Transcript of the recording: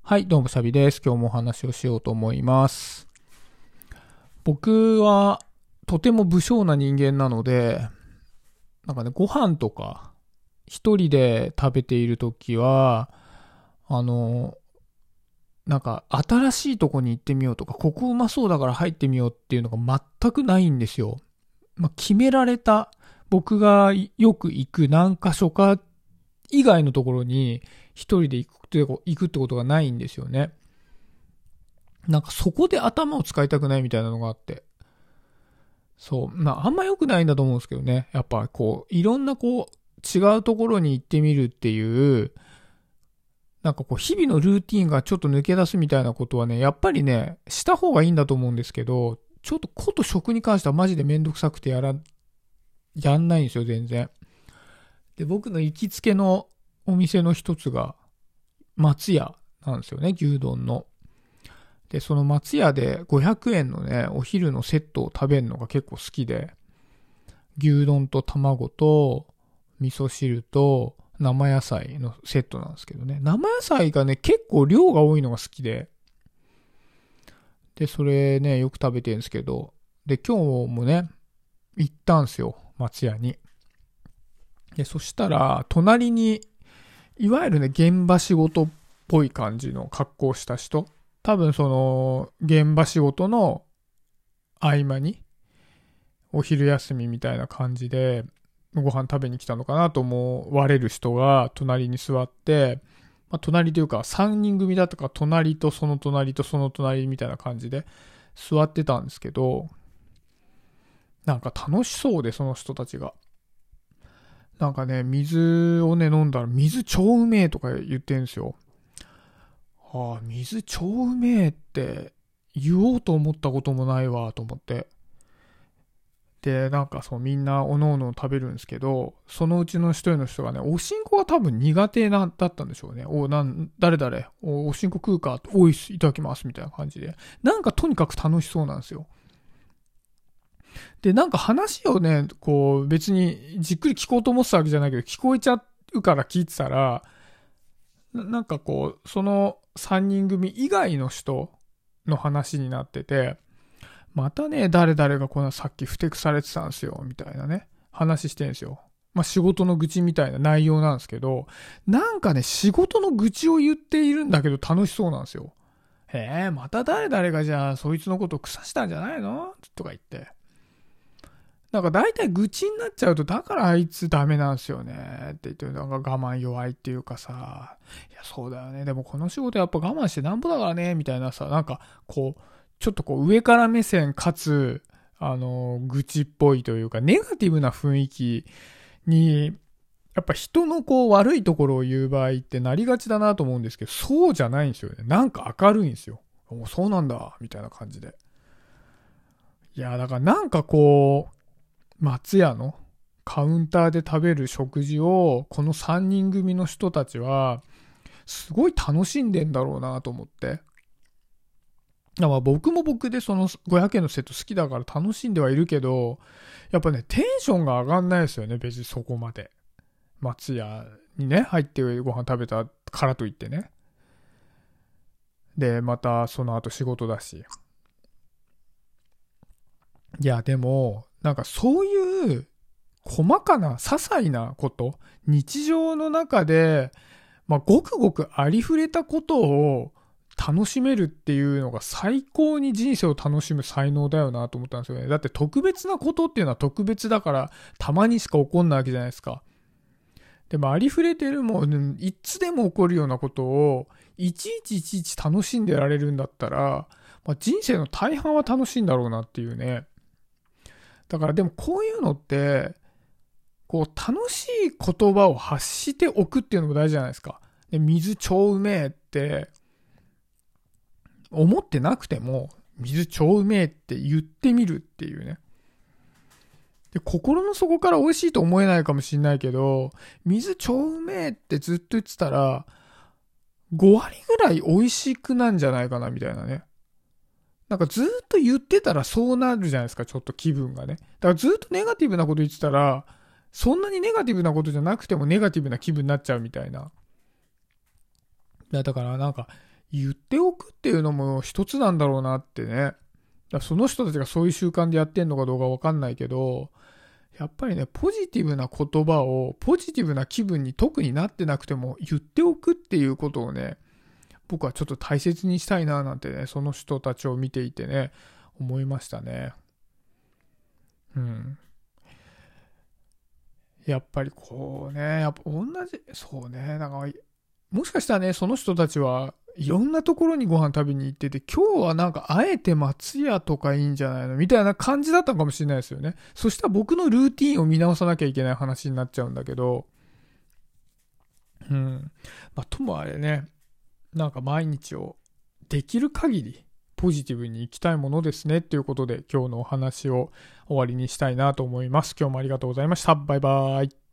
はい、どうもシャビです。今日もお話をしようと思います。僕はとても不精な人間なので、ご飯とか一人で食べているときは、新しいとこに行ってみようとか、ここうまそうだから入ってみようっていうのが全くないんですよ。決められた僕がよく行く何か所か以外のところに一人で行くってことがないんですよね。そこで頭を使いたくないみたいなのがあって。そう。あんま良くないんだと思うんですけどね。やっぱいろんな違うところに行ってみるっていう、日々のルーティンがちょっと抜け出すみたいなことはね、やっぱりね、した方がいいんだと思うんですけど、ちょっとこと食に関してはマジでめんどくさくてやんないんですよ、全然。で、僕の行きつけのお店の一つが、松屋なんですよね、牛丼の。で、その松屋で500円のね、お昼のセットを食べるのが結構好きで、牛丼と卵と味噌汁と生野菜のセットなんですけどね。生野菜がね、結構量が多いのが好きで、で、それね、よく食べてるんですけど、で、今日もね、行ったんすよ、松屋に。で、そしたら、隣に、いわゆるね、現場仕事っぽい感じの格好をした人、多分その現場仕事の合間にお昼休みみたいな感じでご飯食べに来たのかなと思われる人が隣に座って、隣というか3人組だったか隣とその隣とその隣みたいな感じで座ってたんですけど、楽しそうで、その人たちが水をね飲んだら水超うめえとか言ってるんですよ。水超うめえって言おうと思ったこともないわと思って。で、みんなおのおの食べるんですけど、そのうちの一人の人がね、おしんこが多分苦手だったんでしょうね。誰々、おしんこ食うか、おいしいただきますみたいな感じで。とにかく楽しそうなんですよ。で、話をね、別にじっくり聞こうと思ってたわけじゃないけど、聞こえちゃうから聞いてたら、その3人組以外の人の話になってて、またね、誰々がさっきふてくされてたんですよ、みたいなね、話してんですよ。仕事の愚痴みたいな内容なんですけど、仕事の愚痴を言っているんだけど楽しそうなんですよ。また誰々がじゃあそいつのことを腐したんじゃないのとか言って。大体愚痴になっちゃうと、だからあいつダメなんですよねって言って、我慢弱いっていうかさ、いやそうだよね、でもこの仕事やっぱ我慢してなんぼだからね、みたいなさ、ちょっと上から目線かつ、愚痴っぽいというか、ネガティブな雰囲気に、やっぱ人の悪いところを言う場合ってなりがちだなと思うんですけど、そうじゃないんですよね。明るいんですよ。そうなんだ、みたいな感じで。いや、だから松屋のカウンターで食べる食事をこの3人組の人たちはすごい楽しんでんだろうなと思って。僕も僕でその500円のセット好きだから楽しんではいるけど、やっぱね、テンションが上がんないですよね、別にそこまで。松屋にね、入ってご飯食べたからといってね。で、またその後仕事だし。いや、でも、そういう細かな些細なこと、日常の中で、ごくごくありふれたことを楽しめるっていうのが最高に人生を楽しむ才能だよなと思ったんですよね。だって特別なことっていうのは特別だからたまにしか起こんないわけじゃないですか。でもありふれてるもん、いつでも起こるようなことをいちいちいちいち楽しんでられるんだったら、人生の大半は楽しいんだろうなっていうね。だからでもこういうのって、楽しい言葉を発しておくっていうのも大事じゃないですか。で、水超うめえって思ってなくても、水超うめえって言ってみるっていうね。で、心の底から美味しいと思えないかもしれないけど、水超うめえってずっと言ってたら、5割ぐらい美味しくなんじゃないかなみたいなね。ずっと言ってたらそうなるじゃないですか、ちょっと気分がね。だからずっとネガティブなこと言ってたら、そんなにネガティブなことじゃなくてもネガティブな気分になっちゃうみたいな。だから言っておくっていうのも一つなんだろうなってね。だからその人たちがそういう習慣でやってんのかどうかわかんないけど、やっぱりね、ポジティブな言葉をポジティブな気分に特になってなくても言っておくっていうことをね、僕はちょっと大切にしたいななんてね、その人たちを見ていてね、思いましたね。うん。やっぱりこうね、やっぱ同じ、そうね、なんか、もしかしたらね、その人たちはいろんなところにご飯食べに行ってて、今日はなんかあえて松屋とかいいんじゃないのみたいな感じだったかもしれないですよね。そしたら僕のルーティンを見直さなきゃいけない話になっちゃうんだけど、うん。まあ、ともあれね、なんか毎日をできる限りポジティブに生きたいものですねっていうことで今日のお話を終わりにしたいなと思います。今日もありがとうございました。バイバーイ。